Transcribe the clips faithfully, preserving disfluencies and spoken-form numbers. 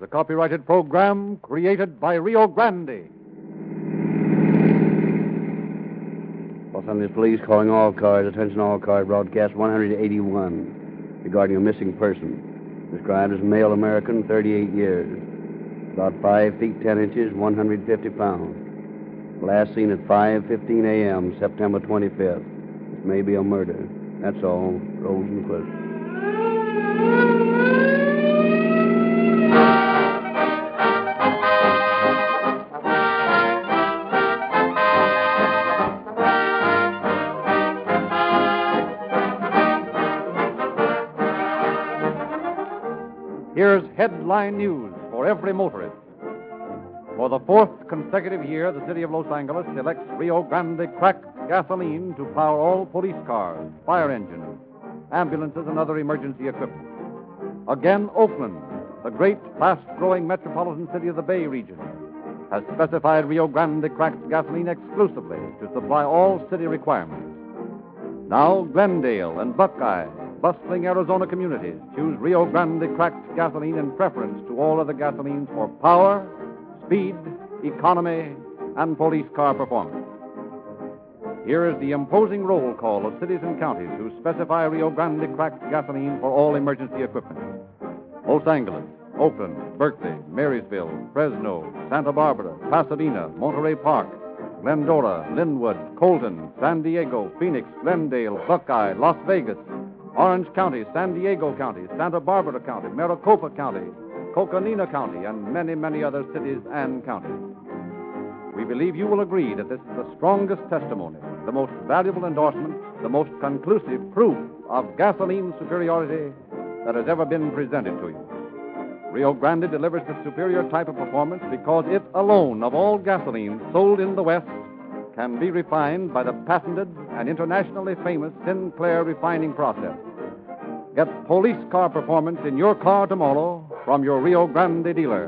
a copyrighted program created by Rio Grande. Los Angeles Police calling all cars. Attention all cars. Broadcast one eighty-one regarding a missing person. Described as male American, thirty-eight years. About five feet ten inches, one hundred fifty pounds. Last seen at five fifteen a.m., September twenty-fifth. This may be a murder. That's all. Rosenquist. Here's headline news for every motorist. For the fourth consecutive year, the city of Los Angeles selects Rio Grande cracked gasoline to power all police cars, fire engines, ambulances, and other emergency equipment. Again, Oakland, the great, fast-growing metropolitan city of the Bay region, has specified Rio Grande cracked gasoline exclusively to supply all city requirements. Now, Glendale and Buckeye, bustling Arizona communities, choose Rio Grande cracked gasoline in preference to all other gasolines for power, speed, economy, and police car performance. Here is the imposing roll call of cities and counties who specify Rio Grande cracked gasoline for all emergency equipment. Los Angeles, Oakland, Berkeley, Marysville, Fresno, Santa Barbara, Pasadena, Monterey Park, Glendora, Linwood, Colton, San Diego, Phoenix, Glendale, Buckeye, Las Vegas, Orange County, San Diego County, Santa Barbara County, Maricopa County, Coconina County, and many, many other cities and counties. We believe you will agree that this is the strongest testimony, the most valuable endorsement, the most conclusive proof of gasoline superiority that has ever been presented to you. Rio Grande delivers the superior type of performance because it alone, of all gasoline sold in the West, can be refined by the patented and internationally famous Sinclair refining process. Get police car performance in your car tomorrow from your Rio Grande dealer.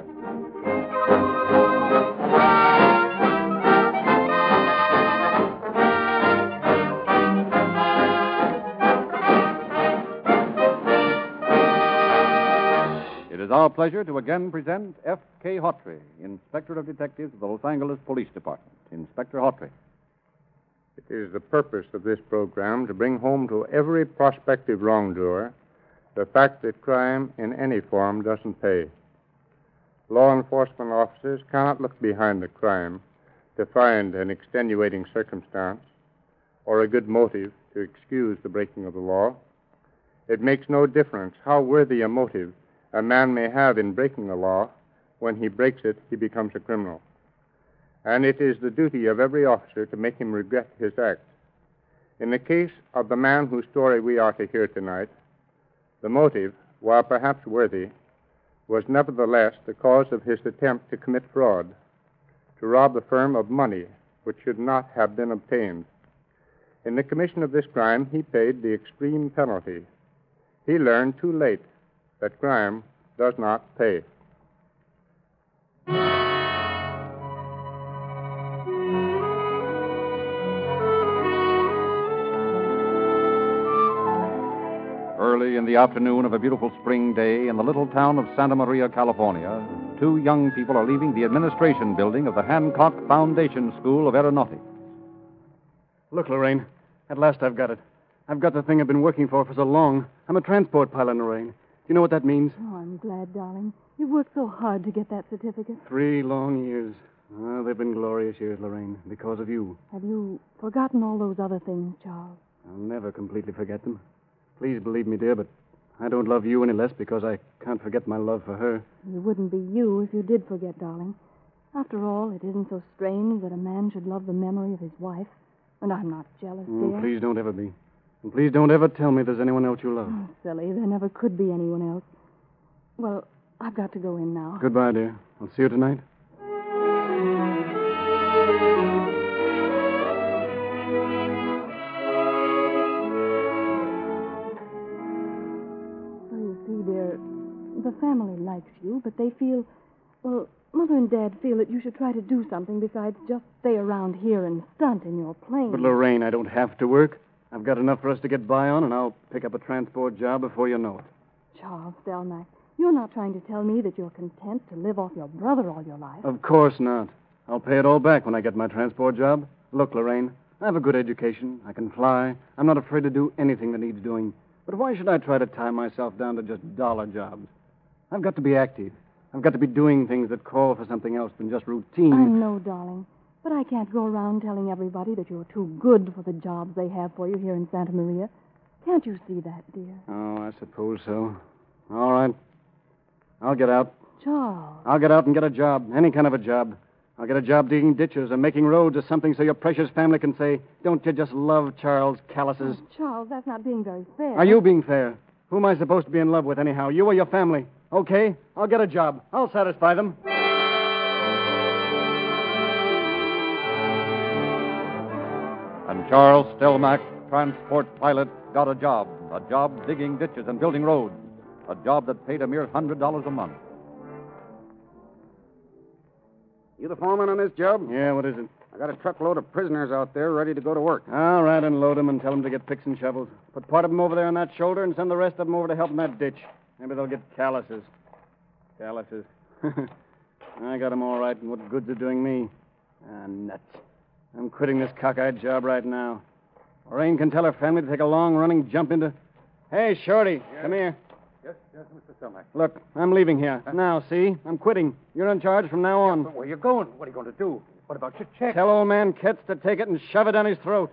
It is our pleasure to again present F K. Hawtrey, Inspector of Detectives of the Los Angeles Police Department. Inspector Hawtrey. It is the purpose of this program to bring home to every prospective wrongdoer the fact that crime in any form doesn't pay. Law enforcement officers cannot look behind the crime to find an extenuating circumstance or a good motive to excuse the breaking of the law. It makes no difference how worthy a motive a man may have in breaking the law. When he breaks it, he becomes a criminal. And it is the duty of every officer to make him regret his act. In the case of the man whose story we are to hear tonight, the motive, while perhaps worthy, was nevertheless the cause of his attempt to commit fraud, to rob the firm of money which should not have been obtained. In the commission of this crime, he paid the extreme penalty. He learned too late that crime does not pay. Early in the afternoon of a beautiful spring day in the little town of Santa Maria, California, two young people are leaving the administration building of the Hancock Foundation School of Aeronautics. Look, Lorraine, at last I've got it. I've got the thing I've been working for for so long. I'm a transport pilot, Lorraine. Do you know what that means? Oh, I'm glad, darling. You've worked so hard to get that certificate. Three long years. Well, they've been glorious years, Lorraine, because of you. Have you forgotten all those other things, Charles? I'll never completely forget them. Please believe me, dear, but I don't love you any less because I can't forget my love for her. You wouldn't be you if you did forget, darling. After all, it isn't so strange that a man should love the memory of his wife. And I'm not jealous, Oh, dear. please don't ever be. And please don't ever tell me there's anyone else you love. Oh, silly. There never could be anyone else. Well, I've got to go in now. Goodbye, dear. I'll see you tonight. So you see, dear, the family likes you, but they feel, well, Mother and Dad feel that you should try to do something besides just stay around here and stunt in your plane. But, Lorraine, I don't have to work. I've got enough for us to get by on, and I'll pick up a transport job before you know it. Charles Stelmack, You're not trying to tell me that you're content to live off your brother all your life. Of course not. I'll pay it all back when I get my transport job. Look, Lorraine, I have a good education. I can fly. I'm not afraid to do anything that needs doing. But why should I try to tie myself down to just dollar jobs? I've got to be active. I've got to be doing things that call for something else than just routine. I know, darling. But I can't go around telling everybody that you're too good for the jobs they have for you here in Santa Maria. Can't you see that, dear? Oh, I suppose so. All right. I'll get out. Charles. I'll get out and get a job, any kind of a job. I'll get a job digging ditches or making roads or something so your precious family can say, don't you just love Charles Callises? Oh, Charles, that's not being very fair. Are you being fair? Who am I supposed to be in love with anyhow, you or your family? Okay, I'll get a job. I'll satisfy them. And Charles Stelmack, transport pilot, got a job. A job digging ditches and building roads. A job that paid a mere one hundred dollars a month. You the foreman on this job? Yeah, what is it? I got a truckload of prisoners out there ready to go to work. All right, unload them and tell them to get picks and shovels. Put part of them over there on that shoulder and send the rest of them over to help in that ditch. Maybe they'll get calluses. Calluses. I got them all right, and what good's it doing me? Ah, nuts. I'm quitting this cockeyed job right now. Lorraine can tell her family to take a long-running jump into... Hey, Shorty, Yes? come here. Yes, yes, Mister Stelmack. Look, I'm leaving here. Now, see? I'm quitting. You're in charge from now on. But where are you going? What are you going to do? What about your check? Tell old man Ketz to take it and shove it down his throat.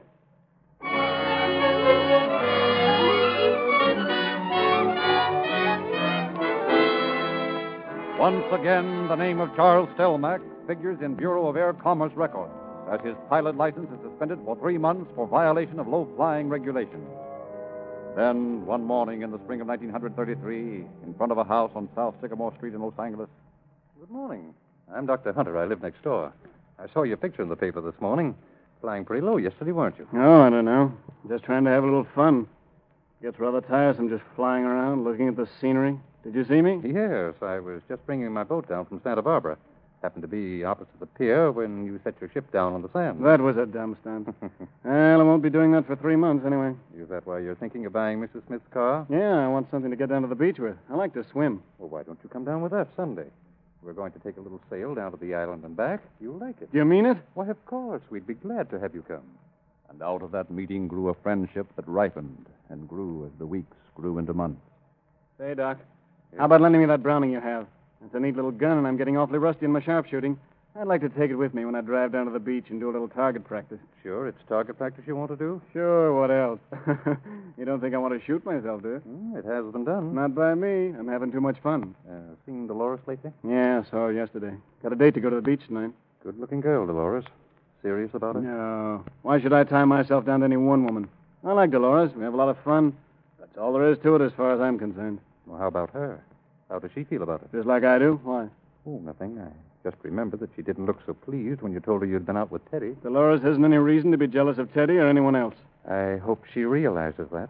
Once again, the name of Charles Stelmack figures in Bureau of Air Commerce records, as his pilot license is suspended for three months for violation of low-flying regulations. Then, one morning in the spring of nineteen thirty-three, in front of a house on South Sycamore Street in Los Angeles. Good morning. I'm Doctor Hunter. I live next door. I saw your picture in the paper this morning. Flying pretty low yesterday, weren't you? Oh, I don't know. Just trying to have a little fun. Gets rather tiresome just flying around, looking at the scenery. Did you see me? Yes, I was just bringing my boat down from Santa Barbara. Happened to be opposite the pier when you set your ship down on the sand. That was a dumb stunt. Well, I won't be doing that for three months anyway. Is that why you're thinking of buying Missus Smith's car? Yeah, I want something to get down to the beach with. I like to swim. Well, why don't you come down with us Sunday? We're going to take a little sail down to the island and back. You'll like it. Do you mean it? Why, of course. We'd be glad to have you come. And out of that meeting grew a friendship that ripened and grew as the weeks grew into months. Say, Doc, how about lending me that Browning you have? It's a neat little gun, and I'm getting awfully rusty in my sharpshooting. I'd like to take it with me when I drive down to the beach and do a little target practice. Sure, it's target practice you want to do? Sure, what else? You don't think I want to shoot myself, do you? Mm, it has been done. Not by me. I'm having too much fun. Uh, seen Dolores lately? Yeah, saw her yesterday. Got a date to go to the beach tonight. Good-looking girl, Dolores. Serious about it? No. Why should I tie myself down to any one woman? I like Dolores. We have a lot of fun. That's all there is to it as far as I'm concerned. Well, how about her? How does she feel about it? Just like I do. Why? Oh, nothing. I just remembered that she didn't look so pleased when you told her you'd been out with Teddy. Dolores hasn't any reason to be jealous of Teddy or anyone else. I hope she realizes that.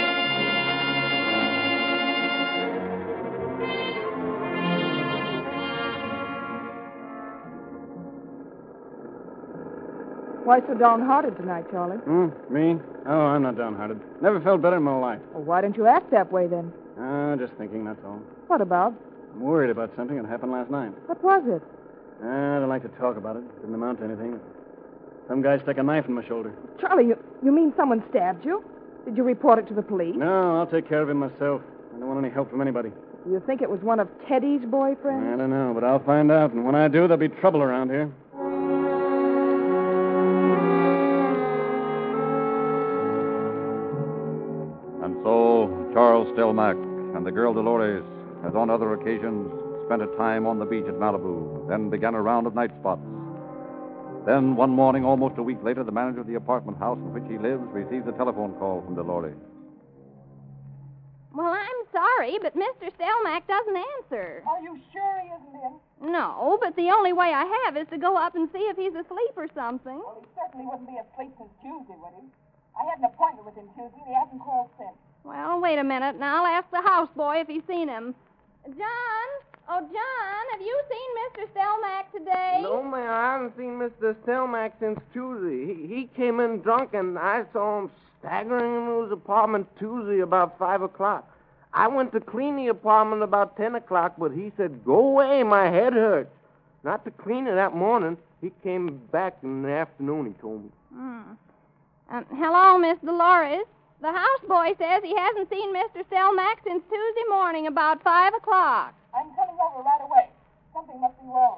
Why so downhearted tonight, Charlie? Hmm? Me? Oh, I'm not downhearted. Never felt better in my life. Well, why don't you act that way then? Ah, just thinking, that's all. What about? I'm worried about something that happened last night. What was it? Ah, I don't like to talk about it. Didn't amount to anything. Some guy stuck a knife in my shoulder. Charlie, you, you mean someone stabbed you? Did you report it to the police? No, I'll take care of him myself. I don't want any help from anybody. Do you think it was one of Teddy's boyfriends? I don't know, but I'll find out. And when I do, there'll be trouble around here. And so, Charles Stelmack and the girl Dolores, as on other occasions, spent a time on the beach at Malibu, then began a round of night spots. Then, one morning, almost a week later, the manager of the apartment house in which he lives receives a telephone call from Dolores. Well, I'm sorry, but Mister Stelmack doesn't answer. Are you sure he isn't in? No, but the only way I have is to go up and see if he's asleep or something. Well, he certainly wouldn't be asleep since Tuesday, would he? I had an appointment with him Tuesday, and he hasn't called since. Well, wait a minute, and I'll ask the houseboy if he's seen him. John? Oh, John, have you seen Mister Stelmack today? No, ma'am, I haven't seen Mister Stelmack since Tuesday. He, he came in drunk, and I saw him staggering into his apartment Tuesday about five o'clock. I went to clean the apartment about ten o'clock, but he said, go away, my head hurts. Not to clean it that morning. He came back in the afternoon, he told me. Hmm. Um, hello, Miss Dolores. The houseboy says he hasn't seen Mister Stelmack since Tuesday morning about five o'clock. I'm coming over right away. Something must be wrong.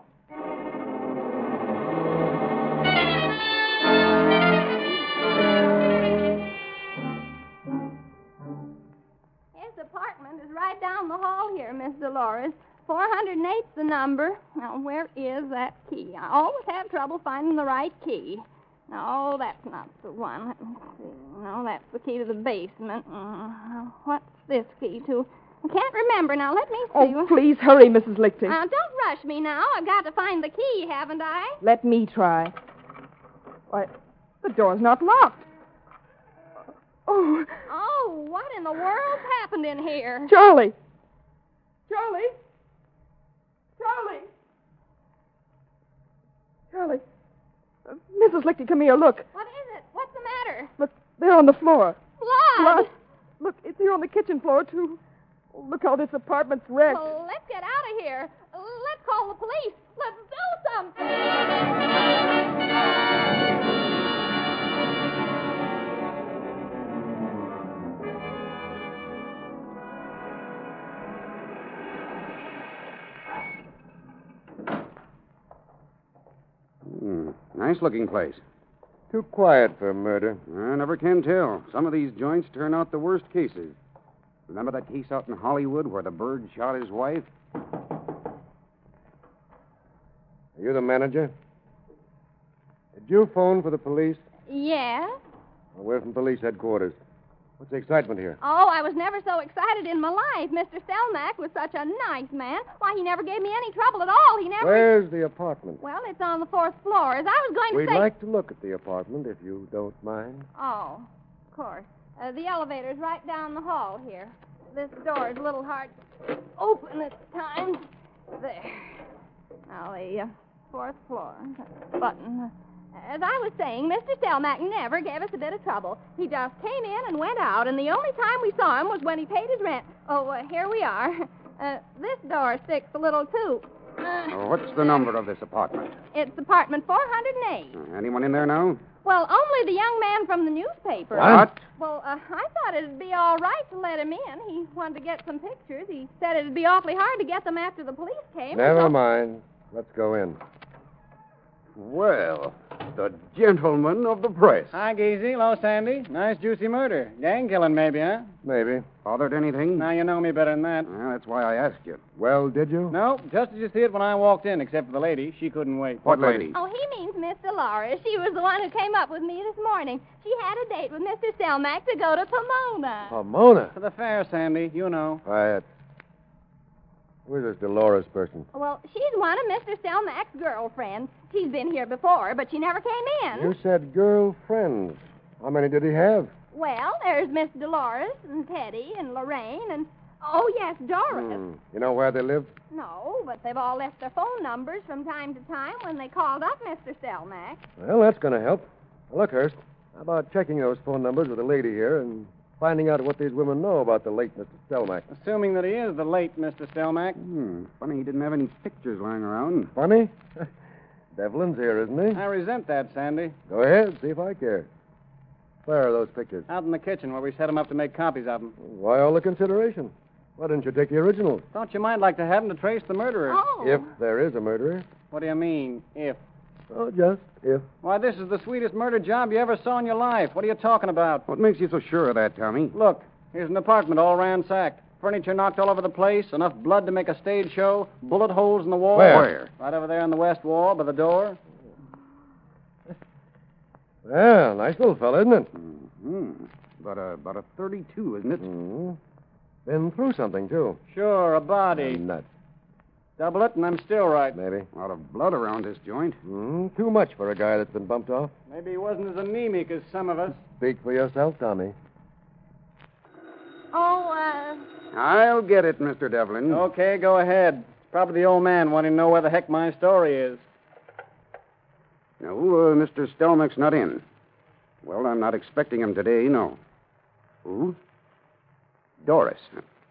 His apartment is right down the hall here, Miss Dolores. four hundred eight's the number. Now, where is that key? I always have trouble finding the right key. No, that's not the one. Let me see. No, that's the key to the basement. Uh, what's this key to? I can't remember. Now, let me see. Oh, please hurry, Missus Lichty. Now, don't rush me now. I've got to find the key, haven't I? Let me try. Why, the door's not locked. Oh. Oh, what in the world's happened in here? Charlie. Charlie. Charlie. Charlie. Uh, Missus Lichty, come here. Look. What is it? What's the matter? Look, there on the floor. Blood. Blood. Look, it's here on the kitchen floor, too. Oh, look how this apartment's wrecked. Well, let's get out of here. Let's call the police. Let's do something. Hmm. Nice-looking place. Too quiet for murder. I never can tell. Some of these joints turn out the worst cases. Remember that case out in Hollywood where the bird shot his wife? Are you the manager? Did you phone for the police? Yes? Well, we're from police headquarters. What's the excitement here? Oh, I was never so excited in my life. Mister Stelmack was such a nice man. Why, he never gave me any trouble at all. He never... Where's the apartment? Well, it's on the fourth floor. As I was going to We'd say... like to look at the apartment, if you don't mind. Oh, of course. Uh, the elevator's right down the hall here. This door is a little hard to open at times. There. Now, the uh, fourth floor. Button. As I was saying, Mister Stelmack never gave us a bit of trouble. He just came in and went out, and the only time we saw him was when he paid his rent. Oh, uh, here we are. Uh, this door sticks a little, too. Uh, Oh, what's the number of this apartment? It's apartment four hundred eight. Uh, anyone in there now? Well, only the young man from the newspaper. What? Well, uh, I thought it'd be all right to let him in. He wanted to get some pictures. He said it'd be awfully hard to get them after the police came. Never so... mind. Let's go in. Well, the gentleman of the press. Hi, Geezy. Hello, Sandy. Nice, juicy murder. Gang killing, maybe, huh? Maybe. Bothered anything? Now you know me better than that. Well, that's why I asked you. Well, did you? No, just as you see it when I walked in, except for the lady. She couldn't wait. What lady? Oh, he means Miss Dolores. She was the one who came up with me this morning. She had a date with Mister Stelmack to go to Pomona. Pomona? To the fair, Sandy. You know. Quiet. Who's this Dolores person? Well, she's one of Mister Stelmack's girlfriends. She's been here before, but she never came in. You said girlfriends. How many did he have? Well, there's Miss Dolores and Teddy and Lorraine and, oh, yes, Doris. Hmm. You know where they live? No, but they've all left their phone numbers from time to time when they called up Mister Stelmack. Well, that's going to help. Now, look, Hurst, how about checking those phone numbers with the lady here and finding out what these women know about the late Mister Stelmack? Assuming that he is the late Mister Stelmack. Hmm. Funny he didn't have any pictures lying around. Funny? Devlin's here, isn't he? I resent that, Sandy. Go ahead, see if I care. Where are those pictures? Out in the kitchen where we set him up to make copies of them. Why all the consideration? Why didn't you take the originals? Thought you might like to have him to trace the murderer. Oh. If there is a murderer. What do you mean, if? Oh, just if. Why, this is the sweetest murder job you ever saw in your life. What are you talking about? What makes you so sure of that, Tommy? Look, here's an apartment all ransacked. Furniture knocked all over the place, enough blood to make a stage show, bullet holes in the wall. Where? Where? Right over there on the west wall by the door. Well, nice little fella, isn't it? Mm-hmm. About a, about a thirty-two, isn't it? Mm-hmm. Been through something, too. Sure, a body. Nuts. Double it, and I'm still right. Maybe. A lot of blood around this joint. Mm, too much for a guy that's been bumped off. Maybe he wasn't as anemic as some of us. Speak for yourself, Tommy. Oh, uh, I'll get it, Mister Devlin. Okay, go ahead. It's probably the old man wanting to know where the heck my story is. No, uh, Mister Stelmack's not in. Well, I'm not expecting him today, no. Who? Doris.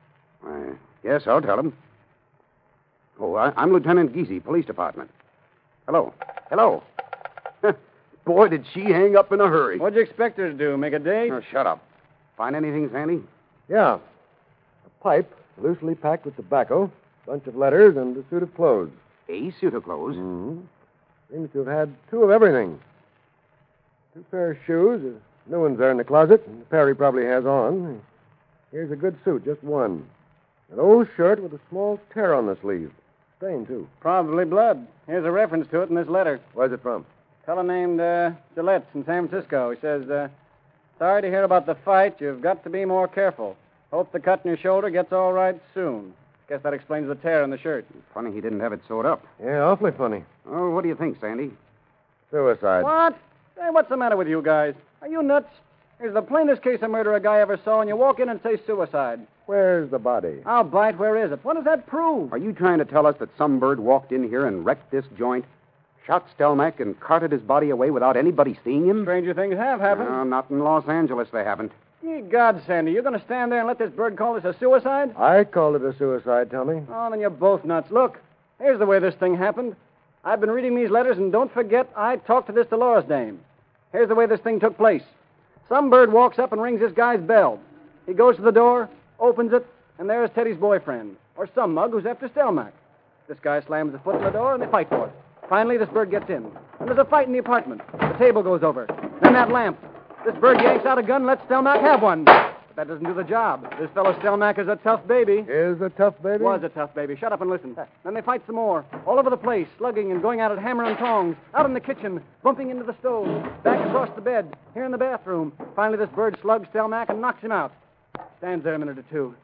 I guess I'll tell him. Oh, I, I'm Lieutenant Giese, Police Department. Hello. Hello. Boy, did she hang up in a hurry. What'd you expect her to do? Make a date? Oh, shut up. Find anything, Sandy? Yeah. A pipe, loosely packed with tobacco, bunch of letters, and a suit of clothes. A suit of clothes? Mm-hmm. Seems to have had two of everything. Two pair of shoes, a new one's there in the closet, and the pair he probably has on. Here's a good suit, just one. An old shirt with a small tear on the sleeve. Stain, too. Probably blood. Here's a reference to it in this letter. Where's it from? Fellow named uh, Gillette in San Francisco. He says, uh, sorry to hear about the fight. You've got to be more careful. Hope the cut in your shoulder gets all right soon. Guess that explains the tear in the shirt. Funny he didn't have it sewed up. Yeah, awfully funny. Oh, what do you think, Sandy? Suicide. What? Hey, what's the matter with you guys? Are you nuts? Here's the plainest case of murder a guy ever saw, and you walk in and say suicide. Where's the body? I'll bite. Where is it? What does that prove? Are you trying to tell us that some bird walked in here and wrecked this joint, shot Stelmack, and carted his body away without anybody seeing him? Stranger things have happened. No, not in Los Angeles, they haven't. Ye God, Sandy, you're going to stand there and let this bird call this a suicide? I called it a suicide, Tommy. Oh, then you're both nuts. Look, here's the way this thing happened. I've been reading these letters, and don't forget, I talked to this Dolores dame. Here's the way this thing took place. Some bird walks up and rings this guy's bell. He goes to the door, opens it, and there's Teddy's boyfriend, or some mug who's after Stelmack. This guy slams a foot in the door, and they fight for it. Finally, this bird gets in. And there's a fight in the apartment. The table goes over. Then that lamp. This bird yanks out a gun and lets Stelmack have one. But that doesn't do the job. This fellow Stelmack is a tough baby. Is a tough baby? Was a tough baby. Shut up and listen. Then they fight some more. All over the place, slugging and going at it hammer and tongs. Out in the kitchen, bumping into the stove. Back across the bed. Here in the bathroom. Finally, this bird slugs Stelmack and knocks him out. Stands there a minute or two.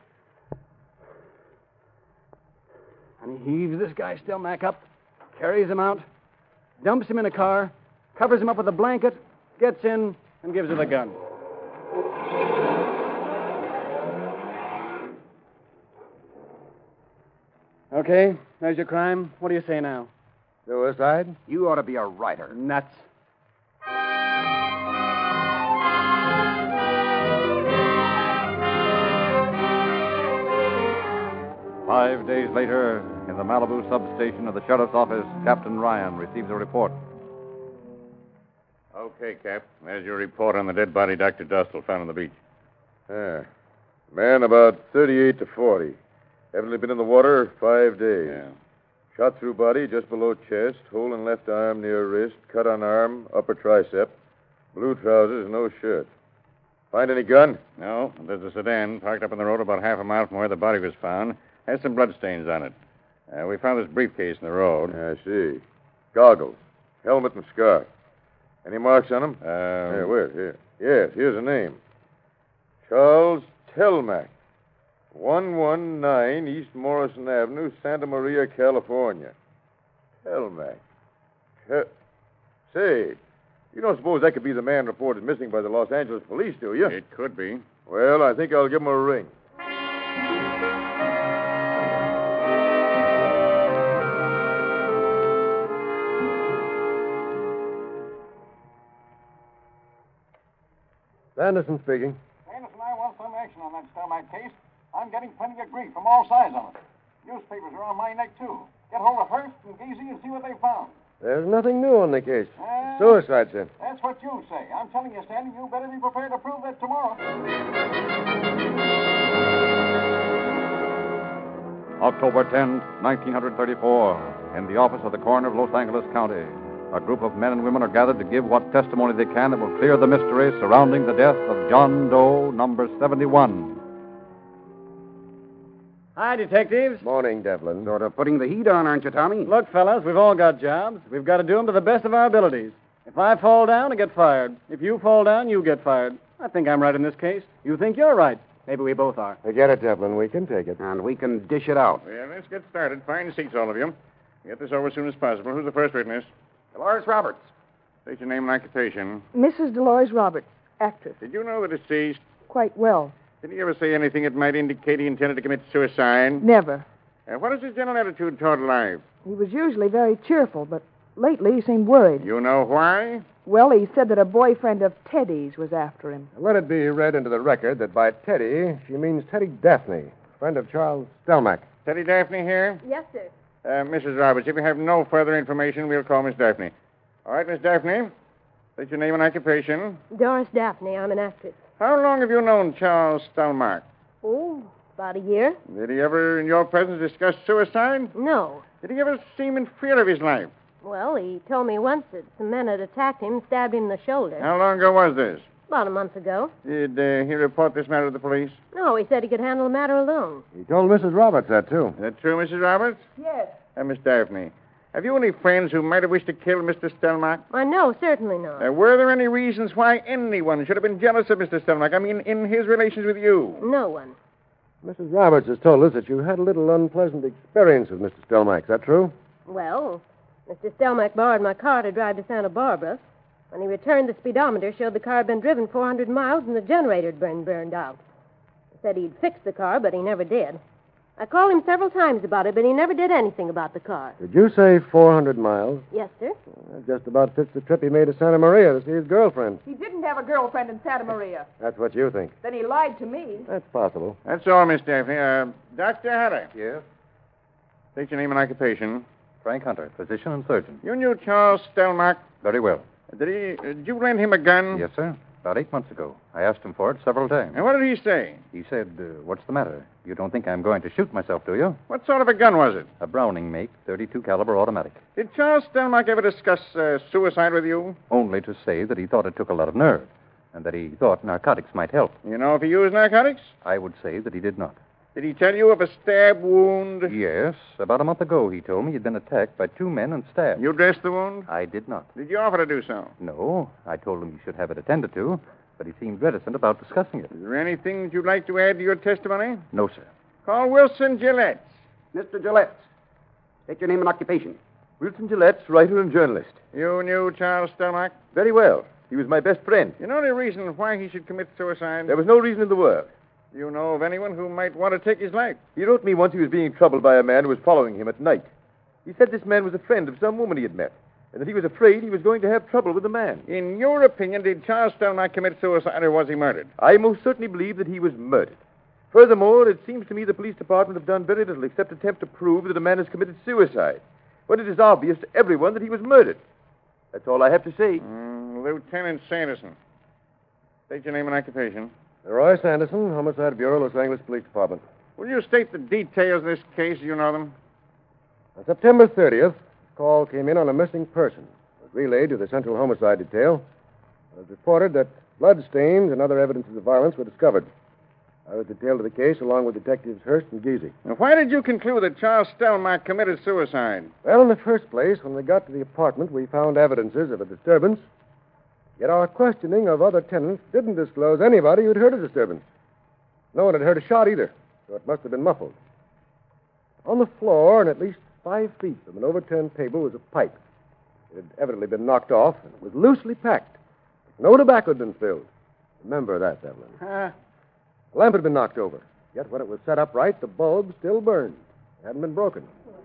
And he heaves this guy Stelmack up, carries him out, dumps him in a car, covers him up with a blanket, gets in, and gives her the gun. Okay, there's your crime. What do you say now? Suicide? You ought to be a writer. Nuts. Five days later, in the Malibu substation of the sheriff's office, Captain Ryan receives a report. Okay, Cap. There's your report on the dead body Doctor Dostal found on the beach. Yeah. Man about thirty-eight to forty. Evidently been in the water five days. Yeah. Shot through body just below chest, hole in left arm near wrist, cut on arm, upper tricep, blue trousers, no shirt. Find any gun? No. There's a sedan parked up on the road about half a mile from where the body was found. Has some bloodstains on it. Uh, we found this briefcase in the road. I see. Goggles, helmet, and scarf. Any marks on him? Uh, Here, where? Here. Yes, here's a name. Charles Telmack. one one nine East Morrison Avenue, Santa Maria, California. Telmack. Te- Say, you don't suppose that could be the man reported missing by the Los Angeles police, do you? It could be. Well, I think I'll give him a ring. Anderson speaking. Anderson, I want some action on that Stelmack case. I'm getting plenty of grief from all sides on it. Newspapers are on my neck, too. Get hold of Hurst and Giese and see what they found. There's nothing new on the case. Uh, Suicide, sir. That's what you say. I'm telling you, Stanley, you better be prepared to prove that tomorrow. October tenth, nineteen thirty-four, in the office of the coroner of Los Angeles County, a group of men and women are gathered to give what testimony they can that will clear the mystery surrounding the death of John Doe, number seventy-one. Hi, detectives. Morning, Devlin. Sort of putting the heat on, aren't you, Tommy? Look, fellas, we've all got jobs. We've got to do them to the best of our abilities. If I fall down, I get fired. If you fall down, you get fired. I think I'm right in this case. You think you're right. Maybe we both are. Forget it, Devlin. We can take it. And we can dish it out. Well, let's get started. Find seats, all of you. Get this over as soon as possible. Who's the first witness? Dolores Roberts. State your name and occupation. Missus Dolores Roberts, actress. Did you know the deceased? Quite well. Did he ever say anything that might indicate he intended to commit suicide? Never. Uh, what is his general attitude toward life? He was usually very cheerful, but lately he seemed worried. You know why? Well, he said that a boyfriend of Teddy's was after him. Let it be read into the record that by Teddy, she means Teddy Daphne, friend of Charles Stelmach. Teddy Daphne here? Yes, sir. Uh, Missus Roberts, if you have no further information, we'll call Miss Daphne. All right, Miss Daphne. State your name and occupation. Doris Daphne. I'm an actress. How long have you known Charles Stelmach? Oh, about a year. Did he ever, in your presence, discuss suicide? No. Did he ever seem in fear of his life? Well, he told me once that some men had attacked him and stabbed him in the shoulder. How long ago was this? About a month ago. Did uh, he report this matter to the police? No, he said he could handle the matter alone. He told Missus Roberts that, too. Is that true, Missus Roberts? Yes. Uh, Miss Daphne, have you any friends who might have wished to kill Mister Stelmach? Why, no, certainly not. Uh, were there any reasons why anyone should have been jealous of Mister Stelmach? I mean, in his relations with you? No one. Missus Roberts has told us that you had a little unpleasant experience with Mister Stelmach. Is that true? Well, Mister Stelmach borrowed my car to drive to Santa Barbara. When he returned, the speedometer showed the car had been driven four hundred miles and the generator had been burned out. He said he'd fix the car, but he never did. I called him several times about it, but he never did anything about the car. Did you say four hundred miles? Yes, sir. That just about fits the trip he made to Santa Maria to see his girlfriend. He didn't have a girlfriend in Santa Maria. That's what you think. Then he lied to me. That's possible. That's all, Miss Daphne. Uh, Doctor Hatter. Yes? State your name and occupation. Frank Hunter, physician and surgeon. You knew Charles Stelmach? Very well. Did he? Uh, did you lend him a gun? Yes, sir. About eight months ago. I asked him for it several times. And what did he say? He said, uh, what's the matter? You don't think I'm going to shoot myself, do you? What sort of a gun was it? A Browning make, thirty-two caliber automatic. Did Charles Stelmach ever discuss uh, suicide with you? Only to say that he thought it took a lot of nerve, and that he thought narcotics might help. You know if he used narcotics? I would say that he did not. Did he tell you of a stab wound? Yes. About a month ago, he told me he'd been attacked by two men and stabbed. You dressed the wound? I did not. Did you offer to do so? No. I told him he should have it attended to, but he seemed reticent about discussing it. Is there anything that you'd like to add to your testimony? No, sir. Call Wilson Gillette. Mister Gillette. State your name and occupation. Wilson Gillette, writer and journalist. You knew Charles Stelmach? Very well. He was my best friend. You know any reason why he should commit suicide? There was no reason in the world. Do you know of anyone who might want to take his life? He wrote me once he was being troubled by a man who was following him at night. He said this man was a friend of some woman he had met, and that he was afraid he was going to have trouble with the man. In your opinion, did Charles Stelmach commit suicide or was he murdered? I most certainly believe that he was murdered. Furthermore, it seems to me the police department have done very little except attempt to prove that a man has committed suicide, when it is obvious to everyone that he was murdered. That's all I have to say. Mm, Lieutenant Sanderson. State your name and occupation. Roy Sanderson, Homicide Bureau, Los Angeles Police Department. Will you state the details of this case? Do you know them? On September thirtieth, a call came in on a missing person. It was relayed to the Central Homicide Detail. It was reported that blood stains and other evidences of violence were discovered. I was detailed to the case along with Detectives Hurst and Giese. Now, why did you conclude that Charles Stelmach committed suicide? Well, in the first place, when we got to the apartment, we found evidences of a disturbance. Yet our questioning of other tenants didn't disclose anybody who'd heard a disturbance. No one had heard a shot either, so it must have been muffled. On the floor, and at least five feet from an overturned table, was a pipe. It had evidently been knocked off, and it was loosely packed. No tobacco had been filled. Remember that, Evelyn. Huh? The lamp had been knocked over. Yet when it was set upright, the bulb still burned. It hadn't been broken.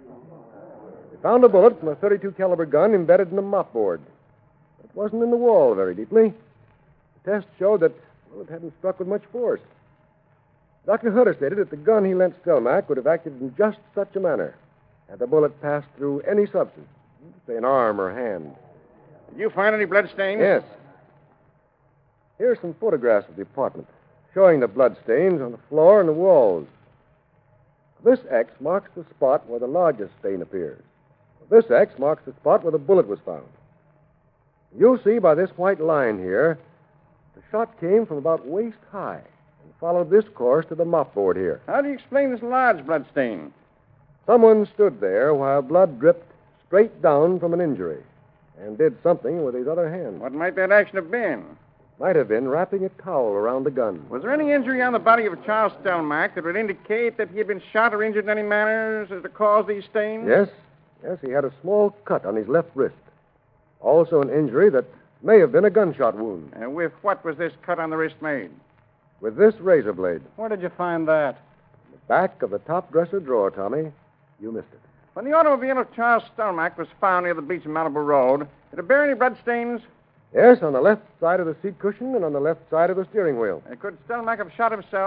We found a bullet from a thirty-two caliber gun embedded in the mopboard. It wasn't in the wall very deeply. The test showed that, well, it hadn't struck with much force. Doctor Hutter stated that the gun he lent Stelmach would have acted in just such a manner had the bullet passed through any substance, say an arm or hand. Did you find any blood stains? Yes. Here are some photographs of the apartment showing the blood stains on the floor and the walls. This X marks the spot where the largest stain appears. This X marks the spot where the bullet was found. You'll see by this white line here, the shot came from about waist high and followed this course to the mopboard here. How do you explain this large blood stain? Someone stood there while blood dripped straight down from an injury and did something with his other hand. What might that action have been? Might have been wrapping a towel around the gun. Was there any injury on the body of Charles Stelmach that would indicate that he had been shot or injured in any manner as to cause these stains? Yes. Yes, he had a small cut on his left wrist. Also an injury that may have been a gunshot wound. And with what was this cut on the wrist made? With this razor blade. Where did you find that? In the back of the top dresser drawer, Tommy. You missed it. When the automobile of Charles Stelmach was found near the beach of Malibu Road, did it bear any blood stains? Yes, on the left side of the seat cushion and on the left side of the steering wheel. Uh, could Stelmach have shot himself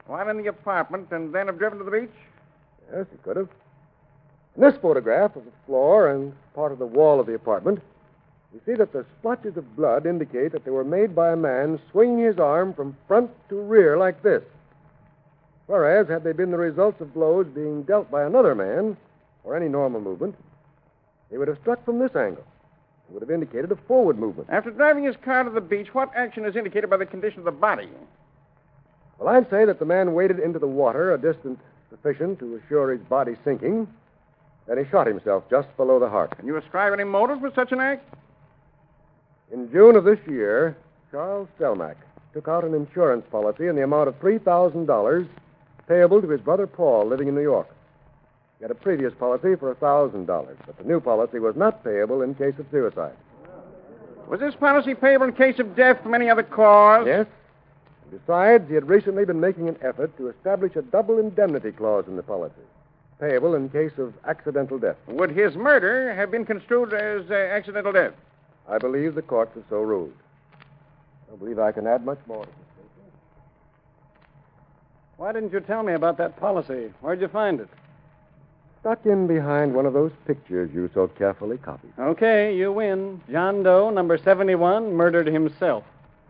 While in the apartment and then have driven to the beach? Yes, he could have. In this photograph of the floor and part of the wall of the apartment, you see that the splotches of blood indicate that they were made by a man swinging his arm from front to rear like this. Whereas, had they been the results of blows being dealt by another man, or any normal movement, they would have struck from this angle. It would have indicated a forward movement. After driving his car to the beach, what action is indicated by the condition of the body? Well, I'd say that the man waded into the water a distance sufficient to assure his body sinking. Then he shot himself just below the heart. Can you ascribe any motive for such an act? In June of this year, Charles Stelmack took out an insurance policy in the amount of three thousand dollars payable to his brother Paul living in New York. He had a previous policy for one thousand dollars, but the new policy was not payable in case of suicide. Was this policy payable in case of death from any other cause? Yes. Besides, he had recently been making an effort to establish a double indemnity clause in the policy, payable in case of accidental death. Would his murder have been construed as uh, accidental death? I believe the courts have so ruled. I don't believe I can add much more to this. Why didn't you tell me about that policy? Where'd you find it? Stuck in behind one of those pictures you so carefully copied. Okay, you win. John Doe, number seventy-one, murdered himself.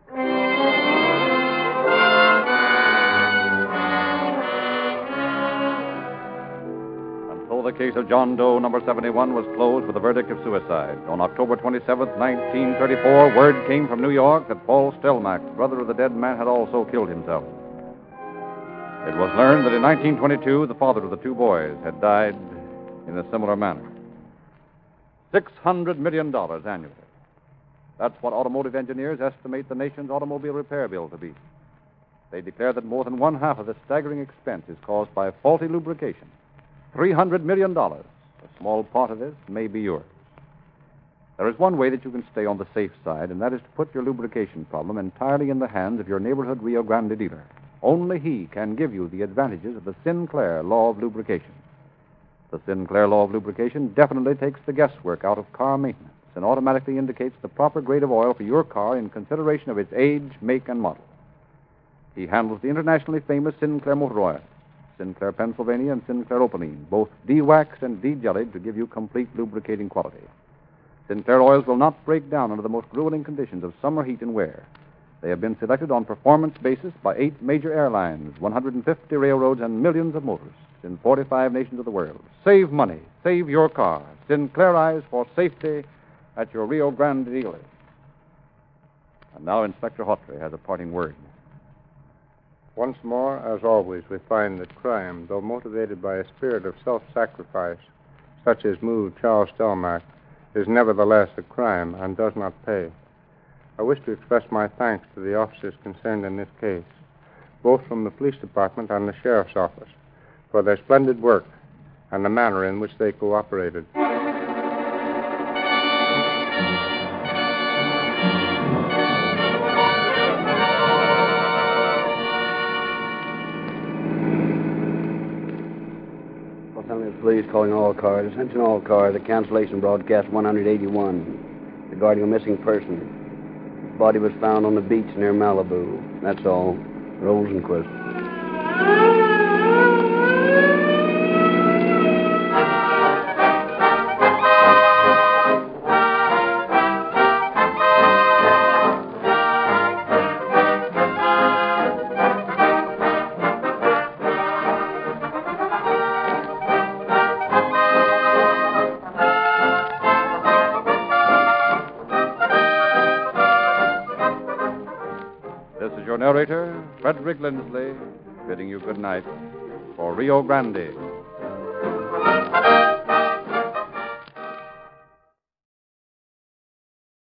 The case of John Doe, number seventy-one, was closed with a verdict of suicide. On October twenty-seventh, nineteen thirty-four, word came from New York that Paul Stelmack, brother of the dead man, had also killed himself. It was learned that in nineteen twenty-two, the father of the two boys had died in a similar manner. Six hundred million dollars annually. That's what automotive engineers estimate the nation's automobile repair bill to be. They declare that more than one half of this staggering expense is caused by faulty lubrication. Three hundred million dollars. A small part of this may be yours. There is one way that you can stay on the safe side, and that is to put your lubrication problem entirely in the hands of your neighborhood Rio Grande dealer. Only he can give you the advantages of the Sinclair law of lubrication. The Sinclair law of lubrication definitely takes the guesswork out of car maintenance and automatically indicates the proper grade of oil for your car in consideration of its age, make, and model. He handles the internationally famous Sinclair motor oil, Sinclair Pennsylvania and Sinclair Opaline, both de-waxed and de-jellied to give you complete lubricating quality. Sinclair oils will not break down under the most grueling conditions of summer heat and wear. They have been selected on performance basis by eight major airlines, one hundred fifty railroads, and millions of motorists in forty-five nations of the world. Save money. Save your car. Sinclairize for safety at your Rio Grande dealer. And now Inspector Hawtrey has a parting word. Once more, as always, we find that crime, though motivated by a spirit of self-sacrifice, such as moved Charles Stelmack, is nevertheless a crime and does not pay. I wish to express my thanks to the officers concerned in this case, both from the police department and the sheriff's office, for their splendid work and the manner in which they cooperated. Police calling all cars. Attention all cars. The cancellation broadcast one hundred eighty-one regarding a missing person. His body was found on the beach near Malibu. That's all. Rosenquist. Narrator, Frederick Lindsley, bidding you good night for Rio Grande.